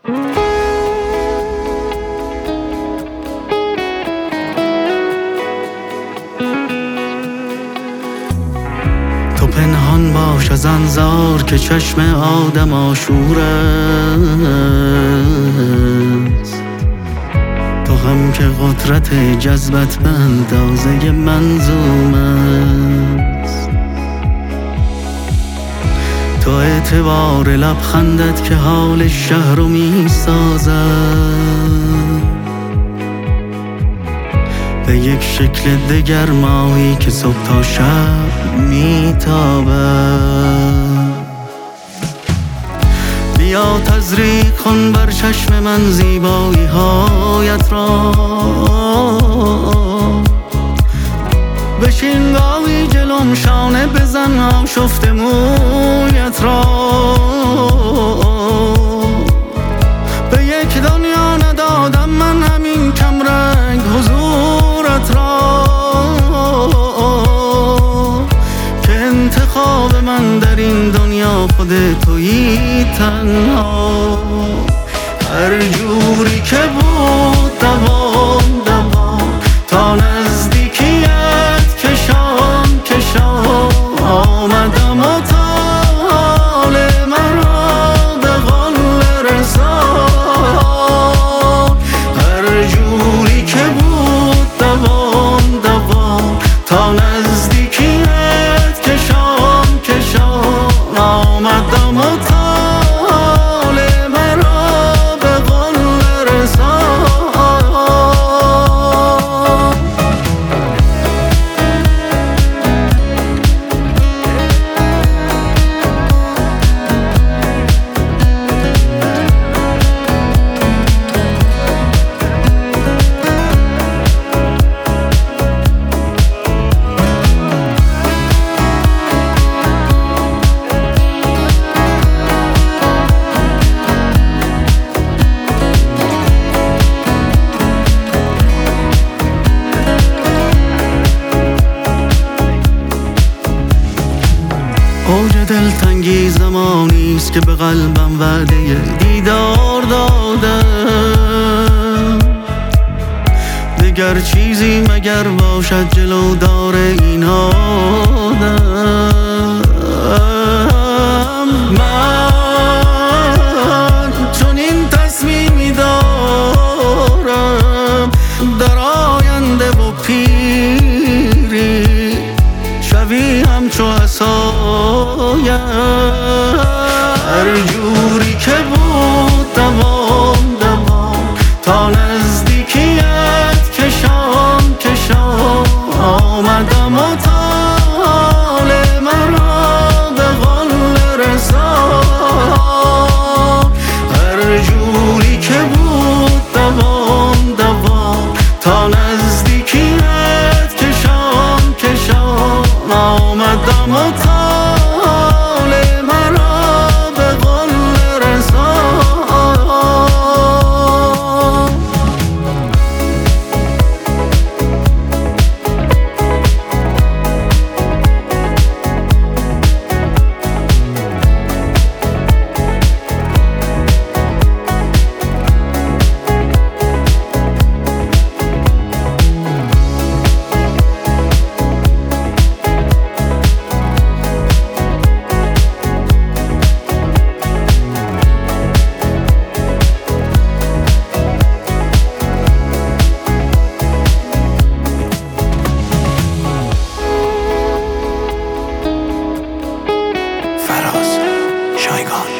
تو پنهان باش از انظار که چشم آدم آشور است، تو هم که قدرت جذبت به اندازه منظوم است، تو اعتبار لبخندت که حال شهر رو می سازد به یک شکل دگر ماهی که صبح تا شب میتابد. بیا تزریق کن بر چشم من زیبایی هایت را، بشین گاهی جلوم شانه بزن آشفته مویت را، به یک دنیا ندادم من همین کمرنگ حضورت را، که انتخاب من در این دنیا خود تویی تنها. هر جوری که بود دوام دوام تا نزدیکیت کشان کشان آمدم و طال مرا به قل رسان. هر جوری که بود دوام دوام تا نزدیکیت کشان کشان آمدم و طال مرا به قل رسان. اوج دلتنگی زمانیست که به قلبم وعده دیدار دادم، دگر چیزی مگر باشد جلودار این آدم. من چون این تصمیمی دارم در آینده و پیری شوی همچو عصایم. هر جوری که بود دوام دوام تا نزدیکیت کشان کشان آمدم و طال مرا به قل رسان. هر جوری که بود دوام دوام تا نزدیکیت کشان کشان آمدم و طال مرا به قل رسان. فراز شایگان.